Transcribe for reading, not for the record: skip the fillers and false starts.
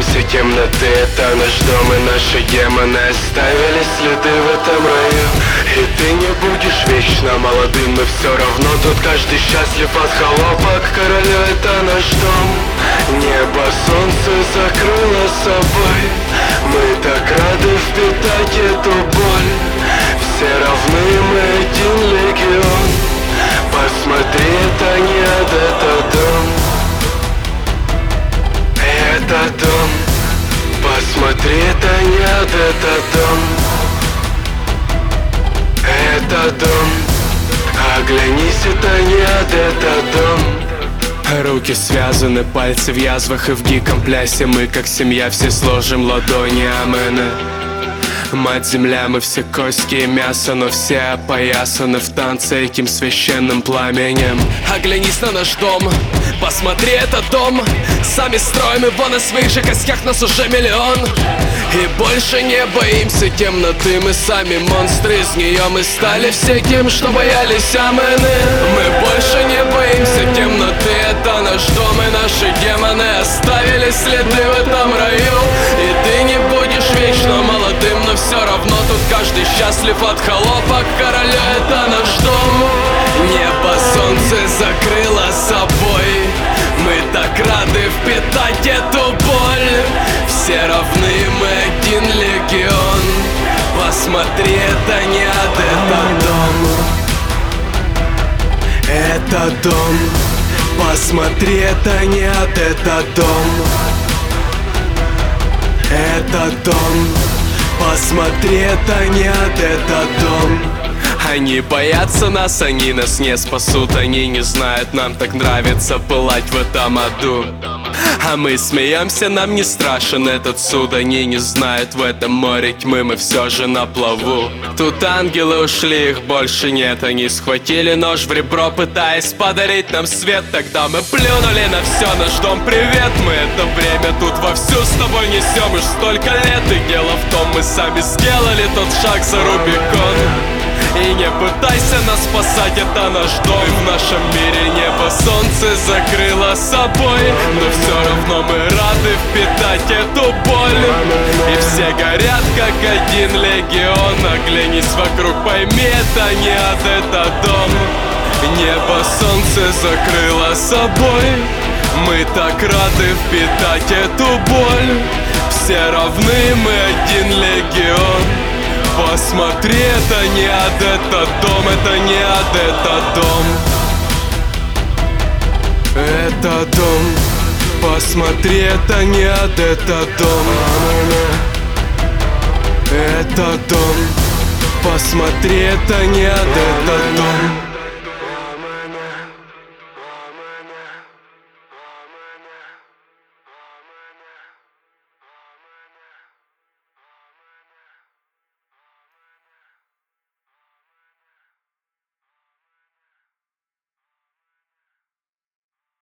боимся темноты. Это наш дом, и наши демоны оставили следы в этом раю. И ты не будешь вечно молодым, но все равно тут каждый счастлив от холопа к королю. Это наш дом. Небо солнце закрыло собой. Мы так рады впитать эту боль. Все равны, мы один легион. Посмотри, это не ад, это дом. Это дом. Посмотри, это не ад, это дом. Это дом. Оглянись, это не ад, это дом. Руки связаны, пальцы в язвах и в диком плясе. Мы как семья все сложим ладони, амена. Мать земля, мы все кости и мясо, но все опоясаны в танце этим священным пламенем. Оглянись на наш дом, посмотри, это дом. Сами строим его на своих же костях, нас уже миллион. И больше не боимся темноты, мы сами монстры. Из нее мы стали все тем, что боялись амены. Мы больше не боимся темноты, это наш дом, и наши демоны оставили следы в этом раю. И ты не будешь вечно молодым, но все равно тут каждый счастлив от холопа к королю. Это наш дом. Небо солнце закрыло собой. Мы так рады впитать эту боль. Все равны, мы один легион. Посмотри, это не ад, это дом. Это дом. Посмотри, это не ад, это дом. Это дом. Посмотри, это не ад, это дом. Они боятся нас, они нас не спасут. Они не знают, нам так нравится пылать в этом аду. А мы смеемся, нам не страшен этот суд. Они не знают, в этом море тьмы мы все же на плаву. Тут ангелы ушли, их больше нет. Они схватили нож в ребро, пытаясь подарить нам свет. Тогда мы плюнули на все, наш дом, привет. Мы это время тут вовсю с тобой несем уж столько лет. И дело в том, мы сами сделали тот шаг за Рубикон. И не пытайся нас спасать, это наш дом. В нашем мире небо солнце закрыло собой. Но все равно мы рады впитать эту боль. И все горят как один легион. Оглянись вокруг, пойми, это не ад, это дом. Небо солнце закрыло собой. Мы так рады впитать эту боль. Все равны, мы один легион. Посмотри, это не ад, это дом. Это не ад, это дом. Это дом. Посмотри, это не ад, это дом. Это дом. Посмотри, это не ад, это дом.